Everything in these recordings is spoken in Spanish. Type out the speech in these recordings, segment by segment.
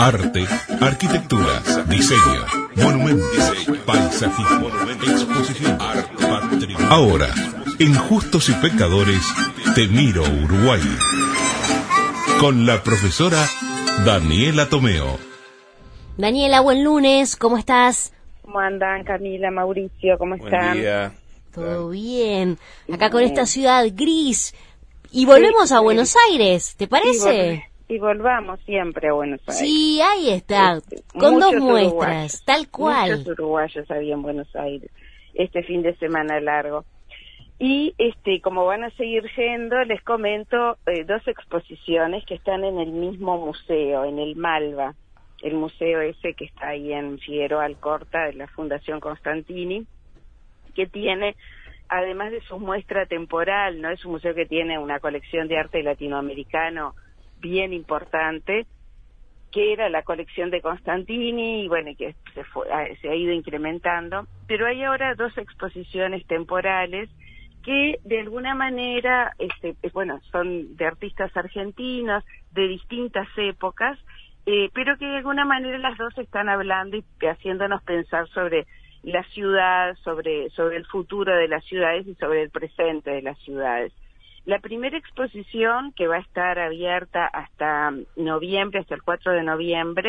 Arte, arquitectura, diseño, monumentos, paisajismo, exposición, patrimonio. Ahora, en Justos y Pecadores, Te Miro Uruguay. Con la profesora Daniela Tomeo. Daniela, buen lunes, ¿cómo estás? ¿Cómo andan, Camila, Mauricio? ¿Cómo están? Buen día. Todo bien. Acá con esta ciudad gris. Y volvemos a Buenos Aires, ¿te parece? Y volvamos siempre a Buenos Aires. Sí, ahí está, con dos muestras, uruguayos, tal cual. Muchos uruguayos había en Buenos Aires este fin de semana largo. Y como van a seguir yendo, les comento dos exposiciones que están en el mismo museo, en el Malva, el museo ese que está ahí en Figueroa Alcorta, de la Fundación Constantini, que tiene, además de su muestra temporal, ¿no? Es un museo que tiene una colección de arte latinoamericano bien importante, que era la colección de Constantini, y bueno, que se ha ido incrementando, pero hay ahora dos exposiciones temporales que de alguna manera, son de artistas argentinos de distintas épocas, pero que de alguna manera las dos están hablando y haciéndonos pensar sobre la ciudad, sobre el futuro de las ciudades y sobre el presente de las ciudades. La primera exposición, que va a estar abierta hasta noviembre, hasta el 4 de noviembre,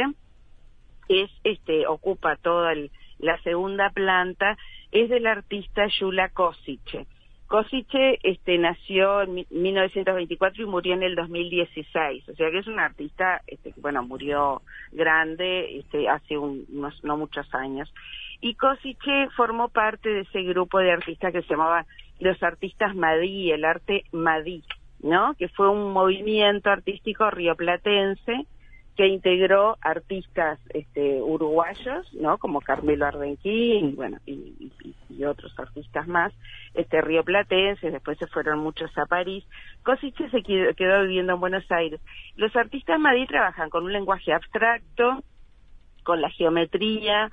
ocupa toda la segunda planta, es del artista Gyula Kosice. Kosice nació en 1924 y murió en el 2016, o sea que es un artista murió grande hace no muchos años. Y Kosice formó parte de ese grupo de artistas que se llamaba los artistas Madí, el arte Madí, ¿no? Que fue un movimiento artístico rioplatense que integró artistas uruguayos, ¿no? Como Carmelo Arbenquín, y otros artistas más, rioplatenses. Después se fueron muchos a París. Kosice se quedó viviendo en Buenos Aires. Los artistas Madí trabajan con un lenguaje abstracto, con la geometría,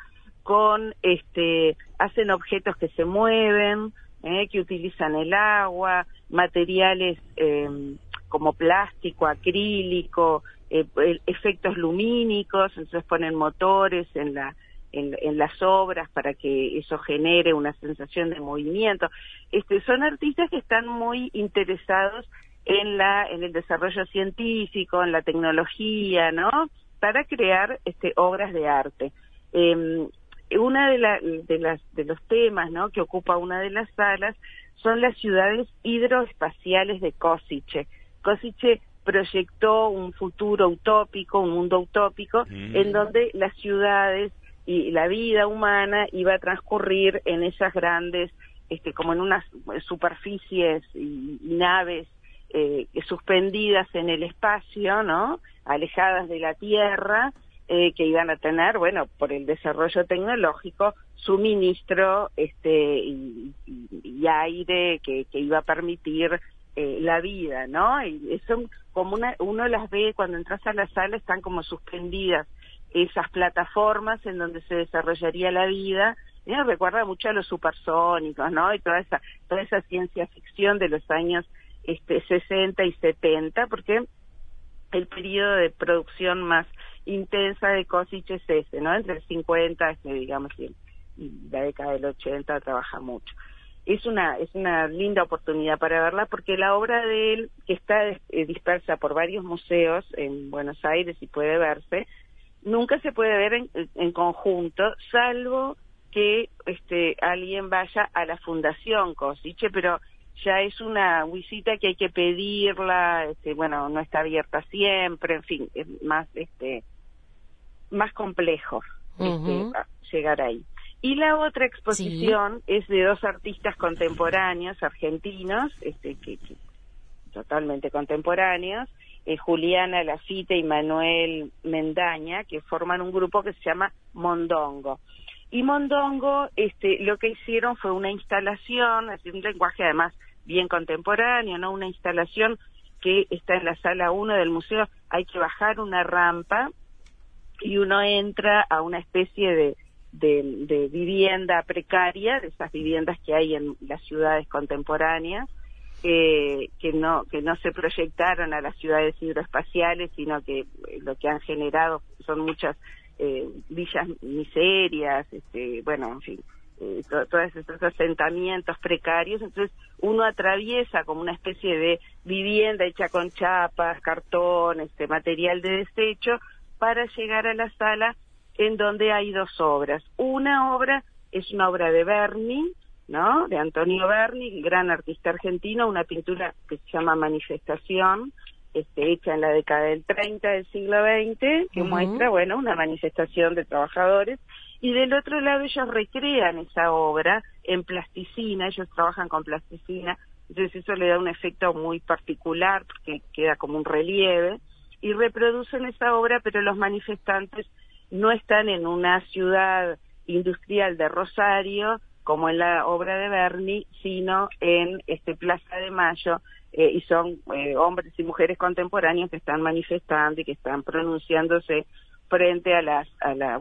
hacen objetos que se mueven, que utilizan el agua, materiales como plástico, acrílico, efectos lumínicos, entonces ponen motores en las obras para que eso genere una sensación de movimiento. Son artistas que están muy interesados en el desarrollo científico, en la tecnología, ¿no? Para crear obras de arte. Una de los temas, ¿no?, que ocupa una de las salas son las ciudades hidroespaciales de Kosice. Kosice proyectó un futuro utópico, un mundo utópico, en donde las ciudades y la vida humana iba a transcurrir en esas grandes, como en unas superficies y naves suspendidas en el espacio, ¿no?, alejadas de la Tierra, que iban a tener, por el desarrollo tecnológico, suministro y aire que iba a permitir la vida, ¿no? Y eso, como uno las ve cuando entras a la sala, están como suspendidas esas plataformas en donde se desarrollaría la vida. Recuerda mucho a los supersónicos, ¿no? Y toda esa ciencia ficción de los años 60 y 70, porque el periodo de producción más intensa de Kosice es ese, ¿no? Entre el 50, y la década del 80 trabaja mucho. Es una linda oportunidad para verla, porque la obra de él, que está dispersa por varios museos en Buenos Aires y puede verse, nunca se puede ver en conjunto, salvo que alguien vaya a la Fundación Kosice, pero ya es una visita que hay que pedirla, no está abierta siempre, en fin, es más complejo llegar ahí. Y la otra exposición es de dos artistas contemporáneos argentinos, que totalmente contemporáneos, Juliana Lafite y Manuel Mendaña, que forman un grupo que se llama Mondongo. Y Mondongo, lo que hicieron fue una instalación, un lenguaje además bien contemporáneo, ¿no? Una instalación que está en la sala 1 del museo. Hay que bajar una rampa y uno entra a una especie de vivienda precaria, de esas viviendas que hay en las ciudades contemporáneas, que no se proyectaron a las ciudades hidroespaciales, sino que lo que han generado son muchas villas miserias, bueno, en fin, todos estos asentamientos precarios. Entonces uno atraviesa como una especie de vivienda hecha con chapas, cartón, material de desecho, para llegar a la sala en donde hay dos obras. Una obra es una obra de Berni, ¿no? De Antonio Berni, gran artista argentino, una pintura que se llama Manifestación, hecha en la década del 30 del siglo XX, que muestra, bueno, una manifestación de trabajadores. Y del otro lado ellos recrean esa obra en plasticina, ellos trabajan con plasticina, entonces eso le da un efecto muy particular, porque queda como un relieve, y reproducen esa obra, pero los manifestantes no están en una ciudad industrial de Rosario, como en la obra de Berni, sino en Plaza de Mayo, y son hombres y mujeres contemporáneos que están manifestando y que están pronunciándose frente a las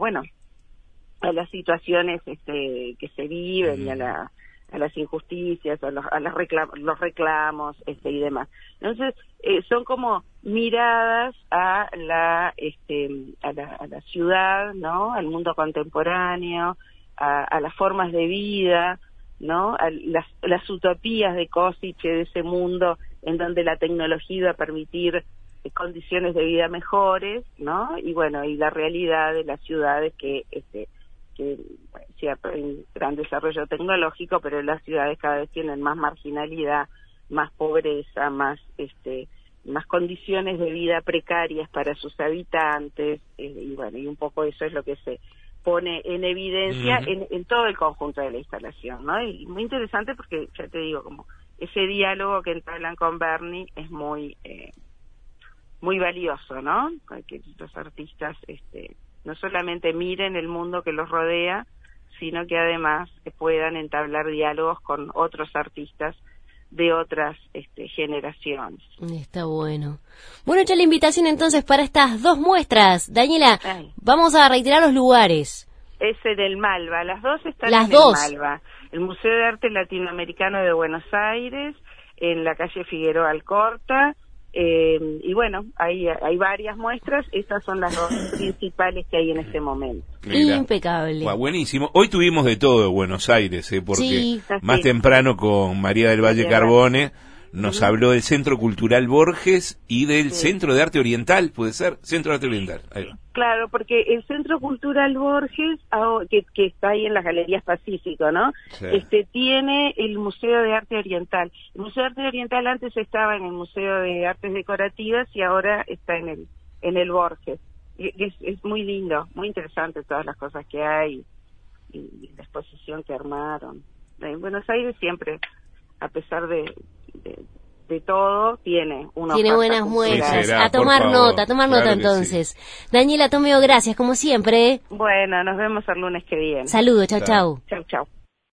situaciones que se viven y a las injusticias, a los reclamos y demás. Entonces son como miradas a la ciudad, ¿no? Al mundo contemporáneo, a las formas de vida, ¿no? A las utopías de Košice, de ese mundo en donde la tecnología iba a permitir condiciones de vida mejores, ¿no? Y bueno, y la realidad de las ciudades que sí hay gran desarrollo tecnológico, pero las ciudades cada vez tienen más marginalidad, más pobreza, más condiciones de vida precarias para sus habitantes, y bueno, y un poco eso es lo que se pone en evidencia en todo el conjunto de la instalación, ¿no? Y muy interesante porque, ya te digo, como ese diálogo que entablan con Berni es muy valioso, ¿no? Para que los artistas no solamente miren el mundo que los rodea, sino que además puedan entablar diálogos con otros artistas de otras generaciones. Está bueno. Bueno, hecha la invitación entonces para estas dos muestras. Daniela, vamos a reiterar los lugares. Es en el Malva, las dos están el Malva. El Museo de Arte Latinoamericano de Buenos Aires, en la calle Figueroa Alcorta, y bueno, hay varias muestras, estas son las dos principales que hay en este momento. Mira. Impecable. Buenísimo. Hoy tuvimos de todo de Buenos Aires, porque más temprano con María del Valle Carbone nos habló del Centro Cultural Borges y del Centro de Arte Oriental, ¿puede ser? Centro de Arte Oriental. Ahí va. Claro, porque el Centro Cultural Borges, que está ahí en las Galerías Pacífico, ¿no? Sí. Tiene el Museo de Arte Oriental. El Museo de Arte Oriental antes estaba en el Museo de Artes Decorativas y ahora está en el Borges. Es muy lindo, muy interesante todas las cosas que hay y la exposición que armaron. En Buenos Aires siempre, a pesar de todo, tiene buenas muestras. A tomar nota entonces. Sí. Daniela Tomeo, gracias como siempre. Bueno, nos vemos el lunes que viene. Saludos, chau. Chau.